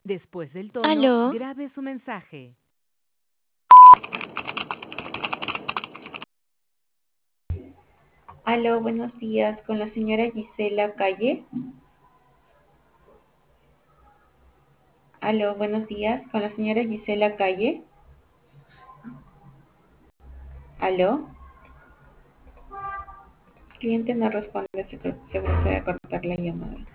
Después del tono, Aló, grabe su mensaje. Aló, buenos días, con la señora Gisela Calle. Aló, buenos días, con la señora Gisela Calle. Aló, el cliente no responde, se procede a cortar la llamada.